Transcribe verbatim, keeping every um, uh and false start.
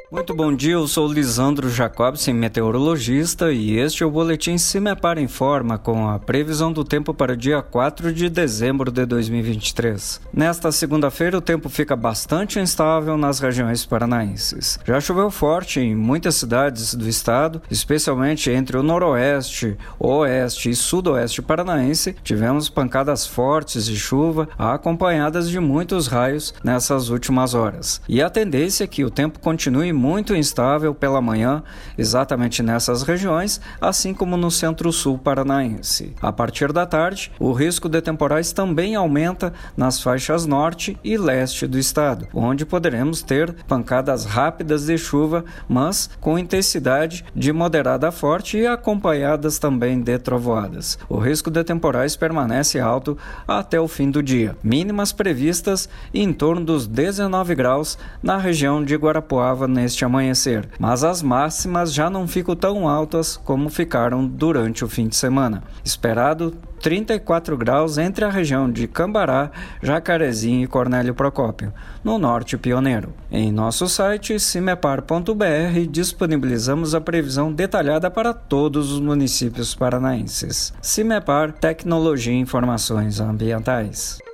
Muito bom dia, eu sou Lisandro Jacobsen, meteorologista, e este é o boletim Cimepar Informa com a previsão do tempo para o dia quatro de dezembro de dois mil e vinte e três. Nesta segunda-feira, o tempo fica bastante instável nas regiões paranaenses. Já choveu forte em muitas cidades do estado, especialmente entre o noroeste, oeste e sudoeste paranaense. Tivemos pancadas fortes de chuva, acompanhadas de muitos raios nessas últimas horas. E a tendência é que o tempo continue muito instável pela manhã, exatamente nessas regiões, assim como no centro-sul paranaense. A partir da tarde, o risco de temporais também aumenta nas faixas norte e leste do estado, onde poderemos ter pancadas rápidas de chuva, mas com intensidade de moderada a forte e acompanhadas também de trovoadas. O risco de temporais permanece alto até o fim do dia. Mínimas previstas em torno dos dezenove graus na região de Guarapuava neste amanhecer, mas as máximas já não ficam tão altas como ficaram durante o fim de semana. Esperado trinta e quatro graus entre a região de Cambará, Jacarezinho e Cornélio Procópio, no norte pioneiro. Em nosso site cimepar ponto b r disponibilizamos a previsão detalhada para todos os municípios paranaenses. Cimepar, Tecnologia e Informações Ambientais.